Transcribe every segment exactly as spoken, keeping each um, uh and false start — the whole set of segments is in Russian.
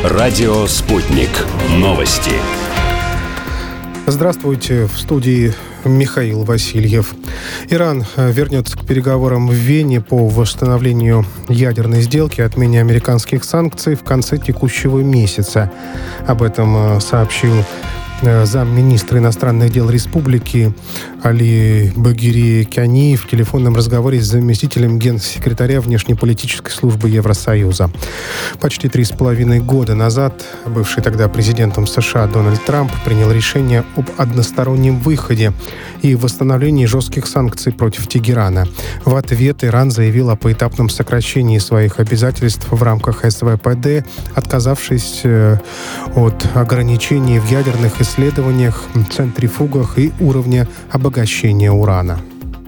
Радио «Спутник». Новости. Здравствуйте, в студии Михаил Васильев. Иран вернется к переговорам в Вене по восстановлению ядерной сделки, отмене американских санкций в конце текущего месяца. Об этом сообщил замминистра иностранных дел республики Али Багирии-Кяни в телефонном разговоре с заместителем генсекретаря внешнеполитической службы Евросоюза. Почти три с половиной года назад бывший тогда президентом США Дональд Трамп принял решение об одностороннем выходе и восстановлении жестких санкций против Тегерана. В ответ Иран заявил о поэтапном сокращении своих обязательств в рамках эс вэ пэ дэ, отказавшись от ограничений в ядерных исследованиях, центрифугах и уровня обогащения урана.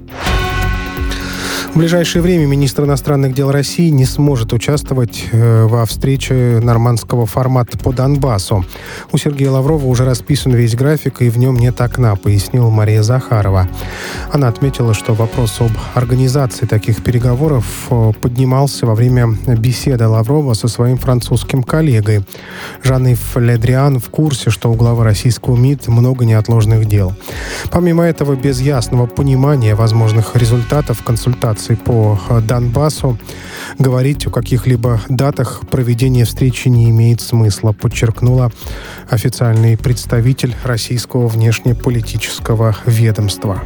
В ближайшее время министр иностранных дел России не сможет участвовать э, во встрече нормандского формата по Донбассу. У Сергея Лаврова уже расписан весь график, и в нем нет окна, пояснила Мария Захарова. Она отметила, что вопрос об организации таких переговоров э, поднимался во время беседы Лаврова со своим французским коллегой. Жан-Ив Ле Дриан в курсе, что у главы российского МИД много неотложных дел. Помимо этого, без ясного понимания возможных результатов консультаций по Донбассу говорить о каких-либо датах проведения встречи не имеет смысла, подчеркнула официальный представитель российского внешнеполитического ведомства.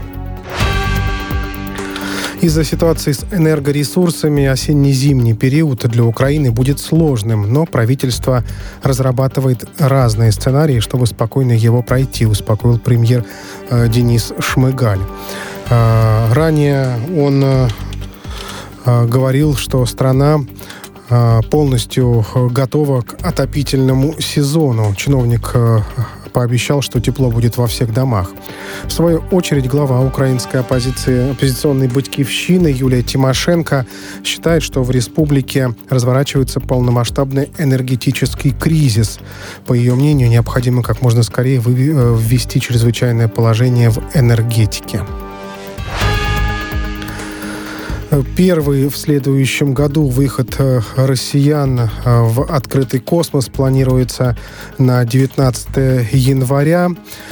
Из-за ситуации с энергоресурсами осенне-зимний период для Украины будет сложным, но правительство разрабатывает разные сценарии, чтобы спокойно его пройти, успокоил премьер э, Денис Шмыгаль. Э, ранее он э, говорил, что страна э, полностью готова к отопительному сезону. Чиновник э, пообещал, что тепло будет во всех домах. В свою очередь, глава украинской оппозиции, оппозиционной «Батькивщины» Юлия Тимошенко считает, что в республике разворачивается полномасштабный энергетический кризис. По ее мнению, необходимо как можно скорее ввести чрезвычайное положение в энергетике. Первый в следующем году выход россиян в открытый космос планируется на девятнадцатое января.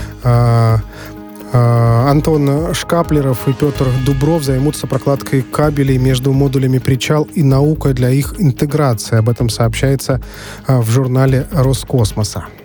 Антон Шкаплеров и Петр Дубров займутся прокладкой кабелей между модулями «Причал» и «Наука» для их интеграции. Об этом сообщается в журнале Роскосмоса.